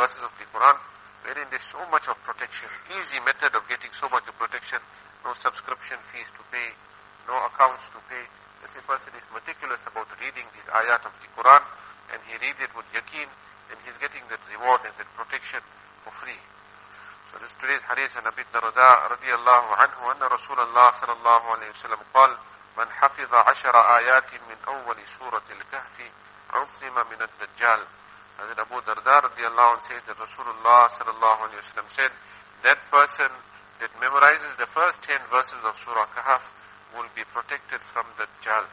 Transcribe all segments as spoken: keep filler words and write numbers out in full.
verses of the Quran wherein there's so much of protection, easy method of getting so much of protection, no subscription fees to pay, no accounts to pay. As a person is meticulous about reading these ayat of the Quran and he reads it with yaqeen, then he's getting that reward and that protection for free. So this today's hadith an Abi Darda radiyallahu anhu anna Rasulullah sallallahu alayhi wa sallam قال من حفظ عشر آيات من أول سورة الكهف عصم من الدجال. Hazrat Abu Darda radiyallahu anhu says that Rasulullah sallallahu alayhi wa sallam said, that person that memorizes the first ten verses of Surah Kahf will be protected from the Dajjal.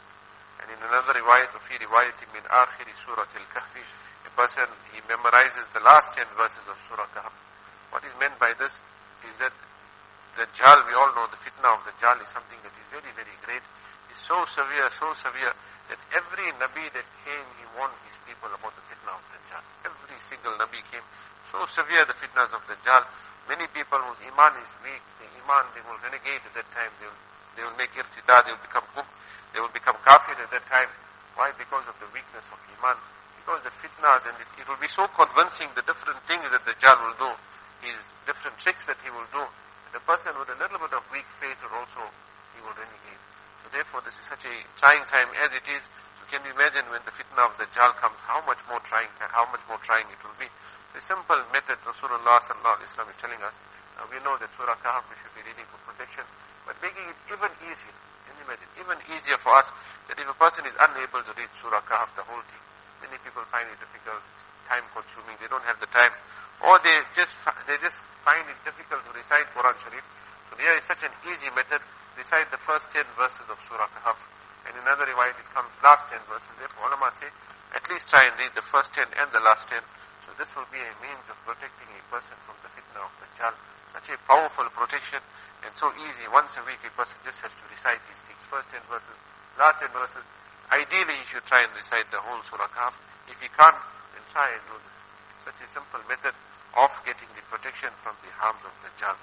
And in another riwayat, وفي رواية من آخر سورة الكهف, a person, he memorizes the last ten verses of Surah Kahf. What is meant by this is that the Dajjal, we all know the fitna of the Dajjal is something that is very, very great. It's so severe, so severe that every Nabi that came, he warned his people about the fitna of the Dajjal. Every single Nabi came. So severe the fitnas of the Dajjal. Many people whose iman is weak, the iman, they will renegade at that time. They will, they will make irtidah, they will become kufr, they will become kafir at that time. Why? Because of the weakness of iman. Because the fitnas, and it, it will be so convincing, the different things that the Dajjal will do, his different tricks that he will do. The person with a little bit of weak faith will also, he will renegade. So therefore, this is such a trying time as it is. So can you imagine when the fitna of the Dajjal comes, how much more trying time, how much more trying it will be. So a simple method Rasulullah sallallahu alaihi wasallam is telling us. Uh, we know that Surah Kahf we should be reading for protection, but making it even easier. Can you imagine? Even easier for us, that if a person is unable to read Surah Kahf, the whole thing, many people find it difficult, time consuming, they don't have the time, or they just they just find it difficult to recite Quran Sharif. So here is such an easy method. Recite the first ten verses of Surah Kahf, and in another riwayat it comes last ten verses. Therefore ulama say, at least try and read the first ten and the last ten. So this will be a means of protecting a person from the fitna of the Dajjal. Such a powerful protection and so easy. Once a week a person just has to recite these things. First ten verses, last ten verses. Ideally you should try and recite the whole Surah Kahf. If you can't, then try and do this. Such a simple method of getting the protection from the harms of the Dajjal.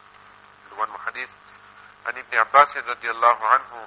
One more hadith. عن ابن عباس رضي الله عنه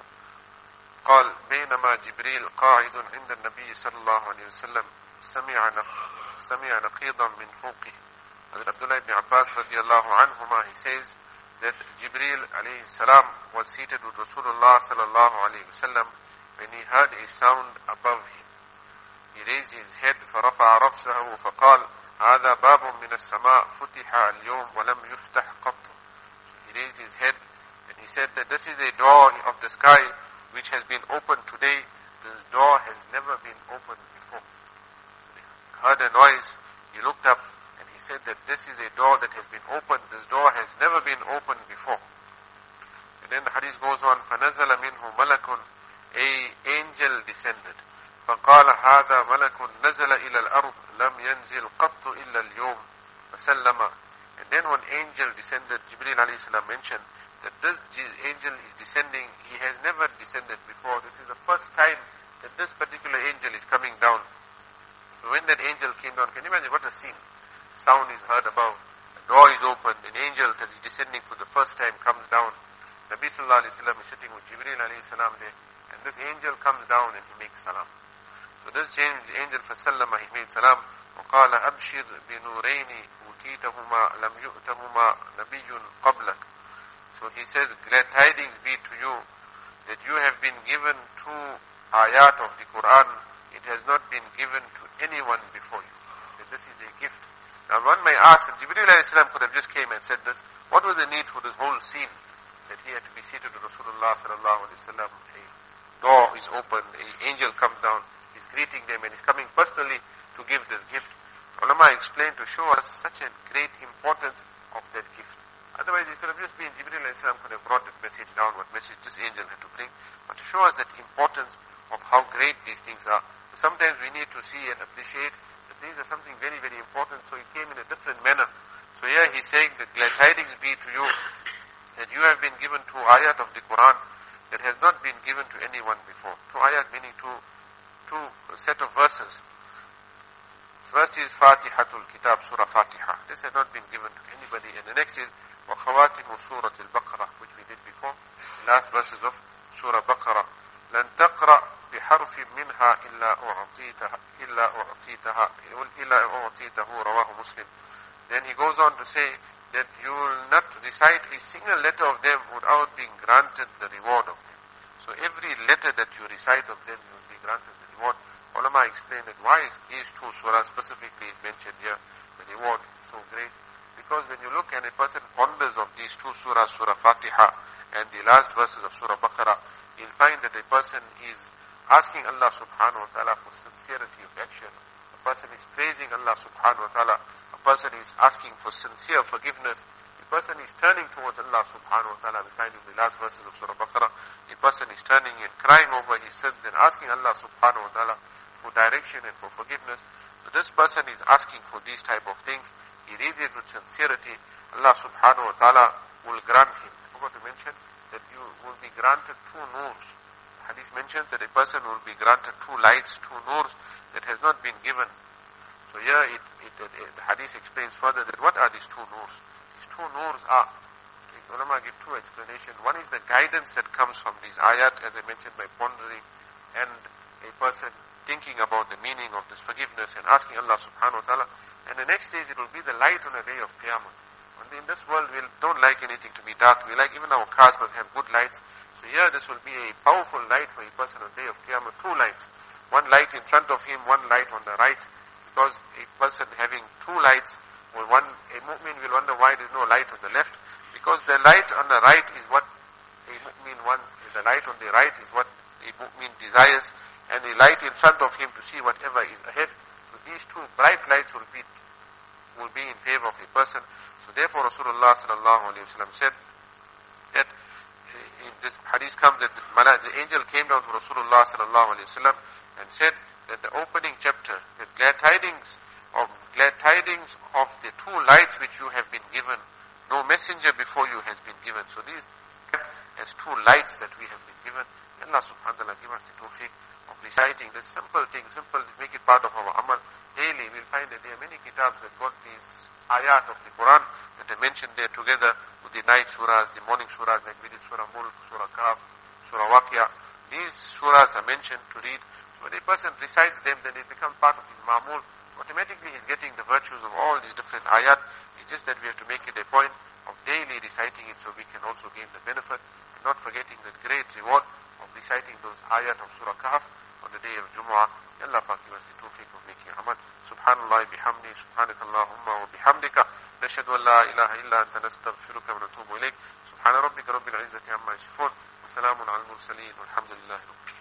قال بينما جبريل قاعد عند النبي صلى الله عليه وسلم سمع سمع نقيضا من فوقه. Hazrat Abdullah ibn Abbas radiallahu anhuma, he says that Jibreel alayhi salam was seated with Rasulullah sallallahu alayhi wasallam when he heard a sound above him. He raised his head فرفع رفسه فقال هذا باب من السماء فتح اليوم ولم يفتح قط. So he raised his head and he said that this is a door of the sky which has been opened today. This door has never been opened before. He heard a noise, he looked up and he said that this is a door that has been opened. This door has never been opened before. And then the hadith goes on, فَنَزَلَ مِنْهُ مَلَكٌ, a angel descended. فَقَالَ هَذَا مَلَكٌ نَزَلَ إِلَى الْأَرْضِ لَمْ يَنزِلْ قَطُّ إِلَّا الْيَوْمِ فَسَلَّمَ. And then when angel descended, Jibreel alayhi salam mentioned that this angel is descending, he has never descended before. This is the first time that this particular angel is coming down. So when that angel came down, can you imagine what a scene? Sound is heard above, the door is opened, an angel that is descending for the first time comes down. Nabi sallallahu alayhi wa sallam is sitting with Jibreel alayhi salam there, and this angel comes down and he makes salam. So this angel فَسَلَّمَ, he made salam, وَقَالَ أَبْشِرْ بِنُورَيْنِ أُوتِيتَهُمَا لَمْ يُؤْتَهُمَا نَبِيٌّ قَبْلَكَ. So he says, glad tidings be to you that you have been given two ayat of the Quran. It has not been given to anyone before you. That this is a gift. Now one may ask, if Jibreel alayhi salam could have just came and said this, what was the need for this whole scene? That he had to be seated with Rasulullah sallallahu alayhi wa sallam. A door is opened, an angel comes down, he's greeting them and he's coming personally to give this gift. Ulama explained to show us such a great importance of that gift. Otherwise it could have just been Jibreel alayhi salam could have brought that message down, what message this angel had to bring. But to show us that importance of how great these things are. So sometimes we need to see and appreciate that these are something very, very important. So it came in a different manner. So here he's saying that glad tidings be to you that you have been given two ayat of the Quran that has not been given to anyone before. Two ayat meaning two, two set of verses. First is Fatihatul Kitab, Surah Fatiha. This has not been given to anybody. And the next is وَخَوَاتِمُ سُورَةِ الْبَقَرَةِ, which we did before. The last verses of Surah Baqarah. لن تقرأ بحرف منها إلا أعطيتها إلا أعطيتها إلا أعطيته رواه Muslim. Then he goes on to say that you will not recite a single letter of them without being granted the reward of them. So every letter that you recite of them, you will be granted the reward. Ulama explained that why is these two surahs specifically is mentioned here, the reward is so great. Because when you look and a person ponders of these two surahs, Surah Fatiha and the last verses of Surah Baqarah, you'll find that a person is asking Allah subhanahu wa ta'ala for sincerity of action. A person is praising Allah subhanahu wa ta'ala. A person is asking for sincere forgiveness. A person is turning towards Allah subhanahu wa ta'ala. We find in the last verses of Surah Baqarah, a person is turning and crying over his sins and asking Allah subhanahu wa ta'ala for direction and for forgiveness. So this person is asking for these type of things. He reads it with sincerity. Allah subhanahu wa ta'ala will grant him. I forgot to mention that you will be granted two noors. Hadith mentions that a person will be granted two lights, two noors that has not been given. So here it, it, it, it, the hadith explains further that what are these two noors? These two noors are, the ulama give two explanations. One is the guidance that comes from these ayat, as I mentioned, by pondering and a person thinking about the meaning of this forgiveness and asking Allah subhanahu wa ta'ala. And the next stage it will be the light on the day of Qiyamah. And in this world we don't like anything to be dark. We like even our cars must have good lights. So here this will be a powerful light for a person on the day of Qiyamah. Two lights. One light in front of him, one light on the right. Because a person having two lights, well, one, a mu'min will wonder why there is no light on the left. Because the light on the right is what a mu'min wants. The light on the right is what a mu'min desires. And the light in front of him to see whatever is ahead. So these two bright lights will be will be in favor of a person. So therefore Rasulullah sallallahu alayhi wa sallam said that in this hadith comes that the angel came down to Rasulullah sallallahu alayhi wa sallam and said that the opening chapter, the glad tidings of glad tidings of the two lights which you have been given, no messenger before you has been given. So these as two lights that we have been given. Allah subhanahu wa ta'ala give us the tawfiq of reciting this simple thing, simple, make it part of our amal. Daily we'll find that there are many kitabs that got these ayat of the Quran that are mentioned there together with the night surahs, the morning surahs, like we did Surah Mulk, Surah Kahf, Surah Waqia. These surahs are mentioned to read. So when a person recites them, then it becomes part of his ma'mul. Automatically he's getting the virtues of all these different ayat. It's just that we have to make it a point of daily reciting it so we can also gain the benefit, and not forgetting the great reward of reciting those ayat of Surah Kahf on the day of Jumu'ah. Allah Pak give us the tawfiq of making amal. Subhanallah bihamdi, subhanakallahumma wa bihamdika, nashhadu an la ilaha illa anta nastaghfiruka wa natubu ilayk. Subhana rabbika rabbil izzati amma yasifun, wa salamun ala al-mursaleen, walhamdulillahi rabbil alamin.